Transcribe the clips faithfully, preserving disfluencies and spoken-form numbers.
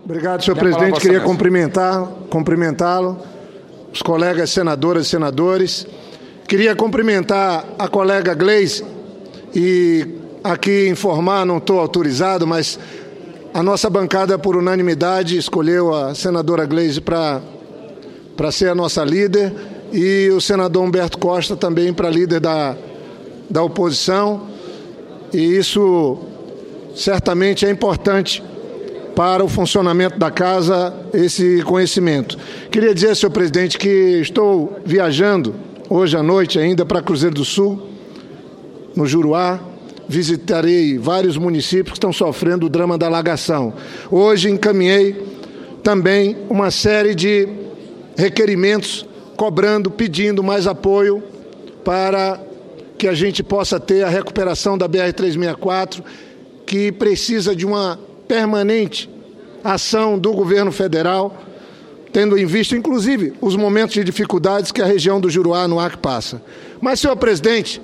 Obrigado, senhor presidente. Queria cumprimentar, cumprimentá-lo, os colegas senadoras e senadores. Queria cumprimentar a colega Gleisi e aqui informar, não estou autorizado, mas a nossa bancada, por unanimidade, escolheu a senadora Gleisi para para ser a nossa líder e o senador Humberto Costa também para líder da, da oposição. E isso certamente é importante para o funcionamento da casa, esse conhecimento. Queria dizer, senhor presidente, que estou viajando hoje à noite ainda para Cruzeiro do Sul, no Juruá. Visitarei vários municípios que estão sofrendo o drama da alagação. Hoje encaminhei também uma série de requerimentos cobrando, pedindo mais apoio para que a gente possa ter a recuperação da B R trezentos e sessenta e quatro, que precisa de uma permanente ação do governo federal, tendo em vista, inclusive, os momentos de dificuldades que a região do Juruá, no Acre, passa. Mas, senhor presidente,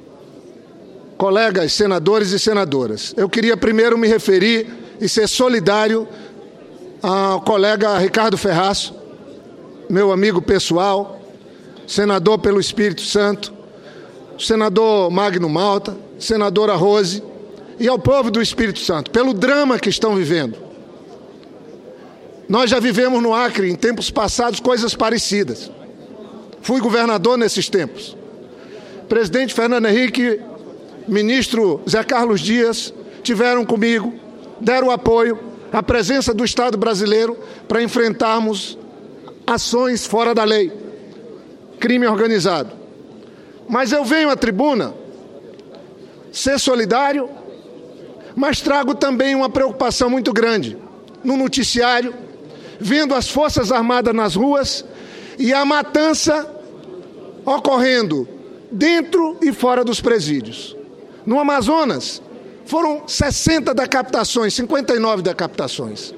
colegas senadores e senadoras, eu queria primeiro me referir e ser solidário ao colega Ricardo Ferraz, meu amigo pessoal, senador pelo Espírito Santo, senador Magno Malta, senadora Rose, e ao povo do Espírito Santo, pelo drama que estão vivendo. Nós já vivemos no Acre, em tempos passados, coisas parecidas. Fui governador nesses tempos. Presidente Fernando Henrique, ministro Zé Carlos Dias, tiveram comigo, deram apoio à presença do Estado brasileiro para enfrentarmos ações fora da lei, crime organizado. Mas eu venho à tribuna ser solidário, mas trago também uma preocupação muito grande no noticiário, vendo as Forças Armadas nas ruas e a matança ocorrendo dentro e fora dos presídios. No Amazonas, foram sessenta decapitações, cinquenta e nove decapitações.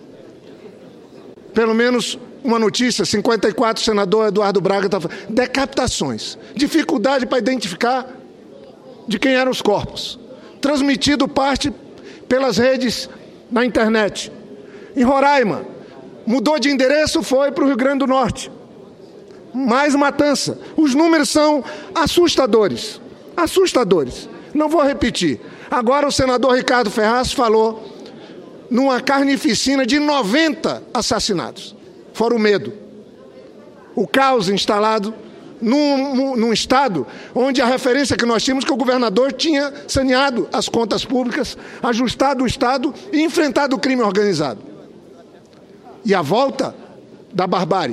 Pelo menos uma notícia, cinquenta e quatro, o senador Eduardo Braga está falando. Decapitações. Dificuldade para identificar de quem eram os corpos. Transmitido parte pelas redes na internet. Em Roraima, mudou de endereço, foi para o Rio Grande do Norte. Mais matança. Os números são assustadores. Assustadores. Não vou repetir. Agora o senador Ricardo Ferraz falou numa carnificina de noventa assassinatos. Fora o medo. O caos instalado num, num estado onde a referência que nós tínhamos que o governador tinha saneado as contas públicas, ajustado o Estado e enfrentado o crime organizado. E a volta da barbárie.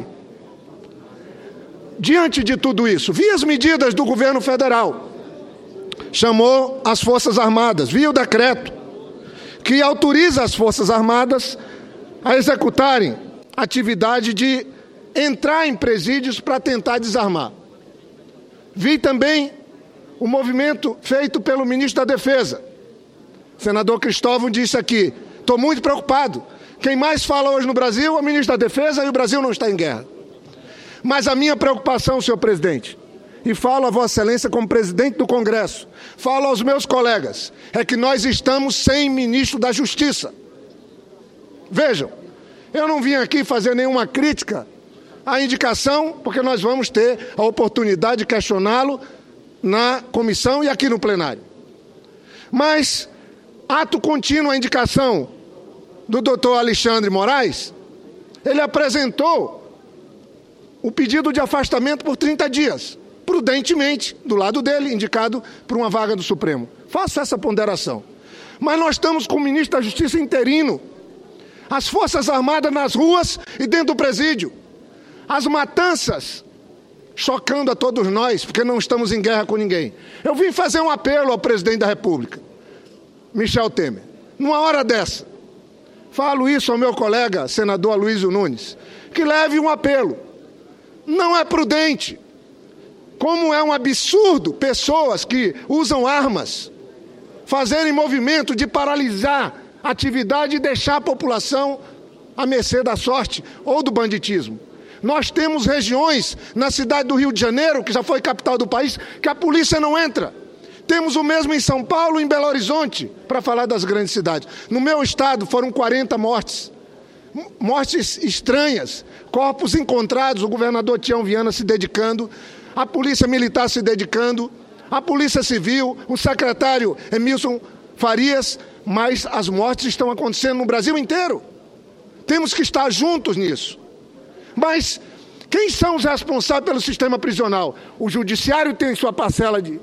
Diante de tudo isso, vi as medidas do governo federal. Chamou as Forças Armadas, via o decreto que autoriza as Forças Armadas a executarem atividade de entrar em presídios para tentar desarmar. Vi também o movimento feito pelo ministro da Defesa. O senador Cristóvão disse aqui, estou muito preocupado. Quem mais fala hoje no Brasil é o ministro da Defesa e o Brasil não está em guerra. Mas a minha preocupação, senhor presidente, e falo a Vossa Excelência como presidente do Congresso, falo aos meus colegas, é que nós estamos sem ministro da Justiça. Vejam, eu não vim aqui fazer nenhuma crítica à indicação, porque nós vamos ter a oportunidade de questioná-lo na comissão e aqui no plenário. Mas, ato contínuo à indicação do doutor Alexandre Moraes, ele apresentou o pedido de afastamento por trinta dias, prudentemente, do lado dele, indicado por uma vaga do Supremo. Faço essa ponderação. Mas nós estamos com o ministro da Justiça interino, as Forças Armadas nas ruas e dentro do presídio. As matanças chocando a todos nós, porque não estamos em guerra com ninguém. Eu vim fazer um apelo ao presidente da República, Michel Temer. Numa hora dessa, falo isso ao meu colega, senador Aloysio Nunes, que leve um apelo. Não é prudente. Como é um absurdo pessoas que usam armas fazerem movimento de paralisar a atividade e deixar a população à mercê da sorte ou do banditismo. Nós temos regiões na cidade do Rio de Janeiro, que já foi capital do país, que a polícia não entra. Temos o mesmo em São Paulo e em Belo Horizonte, para falar das grandes cidades. No meu estado foram quarenta mortes mortes estranhas, corpos encontrados, o governador Tião Viana se dedicando, a polícia militar se dedicando, a polícia civil, o secretário Emilson Farias, mas as mortes estão acontecendo no Brasil inteiro. Temos que estar juntos nisso. Mas quem são os responsáveis pelo sistema prisional? O judiciário tem sua parcela de,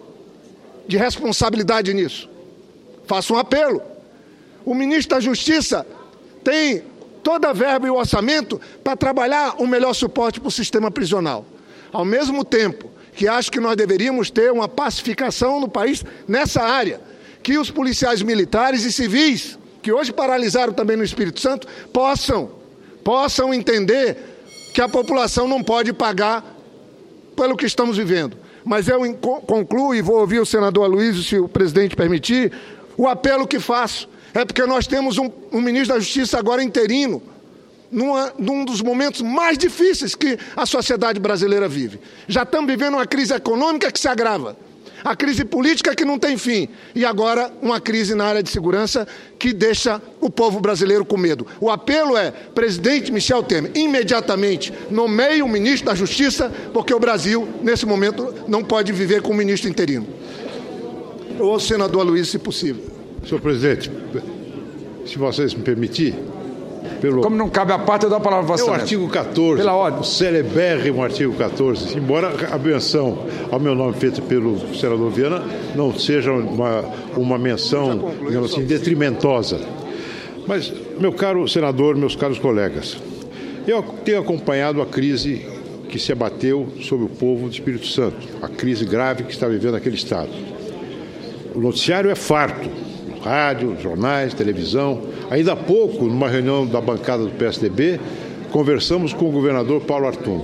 de responsabilidade nisso. Faço um apelo. O ministro da Justiça tem toda a verba e o orçamento para trabalhar o melhor suporte para o sistema prisional. Ao mesmo tempo que acho que nós deveríamos ter uma pacificação no país nessa área, que os policiais militares e civis, que hoje paralisaram também no Espírito Santo, possam, possam entender que a população não pode pagar pelo que estamos vivendo. Mas eu concluo, e vou ouvir o senador Aloysio, se o presidente permitir, o apelo que faço é porque nós temos um, um ministro da Justiça agora interino, numa, num dos momentos mais difíceis que a sociedade brasileira vive. Já estamos vivendo uma crise econômica que se agrava, a crise política que não tem fim, e agora uma crise na área de segurança que deixa o povo brasileiro com medo. O apelo é, presidente Michel Temer, imediatamente nomeie o ministro da Justiça, porque o Brasil, nesse momento, não pode viver com um ministro interino. Ou o senador Aloysio, se possível. Senhor presidente, se vocês me permitirem, pelo... Como não cabe a parte, eu dou a palavra para você. É o artigo quatorze, pela ordem. O celebérrimo artigo quatorze, embora a menção ao meu nome feita pelo senador Viana não seja uma, uma menção, digamos assim, detrimentosa. Mas, meu caro senador, meus caros colegas, eu tenho acompanhado a crise que se abateu sobre o povo do Espírito Santo, a crise grave que está vivendo aquele estado. O noticiário é farto. Rádio, jornais, televisão. Ainda há pouco, numa reunião da bancada do P S D B, conversamos com o governador Paulo Artung.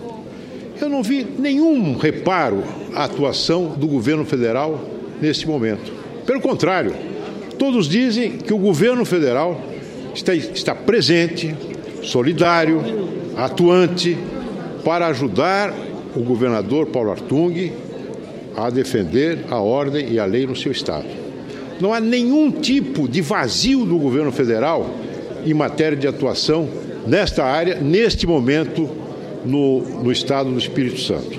Eu não vi nenhum reparo à atuação do governo federal neste momento. Pelo contrário, todos dizem que o governo federal está, está presente, solidário, atuante, para ajudar o governador Paulo Artung a defender a ordem e a lei no seu estado. Não há nenhum tipo de vazio do governo federal em matéria de atuação nesta área, neste momento, no, no estado do Espírito Santo.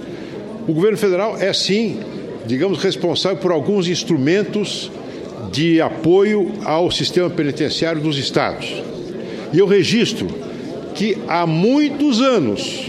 O governo federal é, sim, digamos, responsável por alguns instrumentos de apoio ao sistema penitenciário dos estados. E eu registro que há muitos anos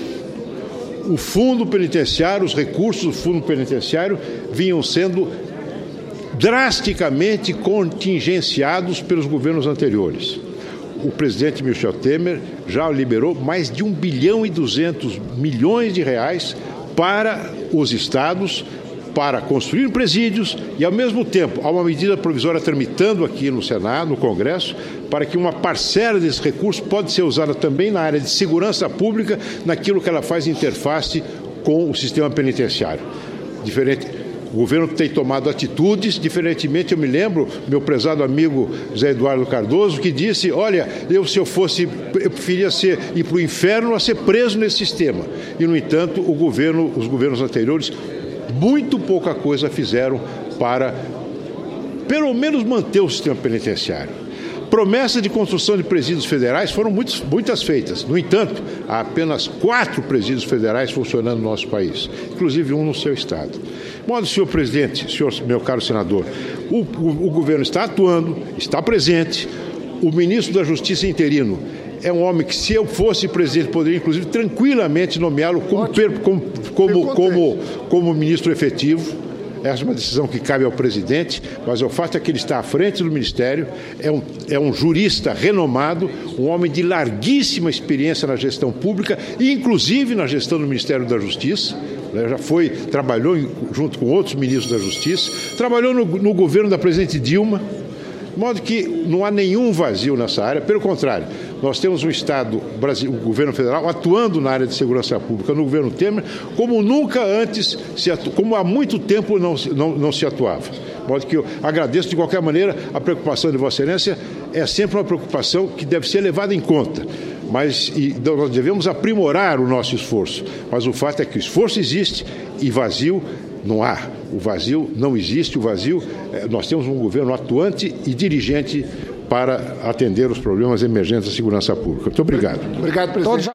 o fundo penitenciário, os recursos do fundo penitenciário vinham sendo drasticamente contingenciados pelos governos anteriores. O presidente Michel Temer já liberou mais de um bilhão e duzentos milhões de reais para os estados, para construir presídios e, ao mesmo tempo, há uma medida provisória tramitando aqui no Senado, no Congresso, para que uma parcela desses recursos pode ser usada também na área de segurança pública, naquilo que ela faz interface com o sistema penitenciário. Diferente... O governo tem tomado atitudes, diferentemente, eu me lembro, meu prezado amigo Zé Eduardo Cardoso, que disse, olha, eu se eu fosse, eu preferia ser, ir para o inferno a ser preso nesse sistema. E, no entanto, o governo, os governos anteriores, muito pouca coisa fizeram para, pelo menos, manter o sistema penitenciário. Promessas de construção de presídios federais foram muitos, muitas feitas. No entanto, há apenas quatro presídios federais funcionando no nosso país, inclusive um no seu estado. De modo, senhor presidente, senhor, meu caro senador, o, o, o governo está atuando, está presente, o ministro da Justiça interino é um homem que, se eu fosse presidente, poderia, inclusive, tranquilamente nomeá-lo como, como, como, como, como ministro efetivo. Essa é uma decisão que cabe ao presidente, mas o fato é que ele está à frente do Ministério, é um, é um jurista renomado, um homem de larguíssima experiência na gestão pública e, inclusive, na gestão do Ministério da Justiça. Já foi, trabalhou junto com outros ministros da Justiça, trabalhou no, no governo da presidente Dilma, de modo que não há nenhum vazio nessa área, pelo contrário, nós temos um Estado, o governo federal, atuando na área de segurança pública no governo Temer, como nunca antes, se atu... como há muito tempo não, não, não se atuava. De modo que eu agradeço de qualquer maneira a preocupação de Vossa Excelência, é sempre uma preocupação que deve ser levada em conta. Mas e, nós devemos aprimorar o nosso esforço. Mas o fato é que o esforço existe e vazio não há. O vazio não existe, o vazio, nós temos um governo atuante e dirigente para atender os problemas emergentes da segurança pública. Muito obrigado. Obrigado, presidente.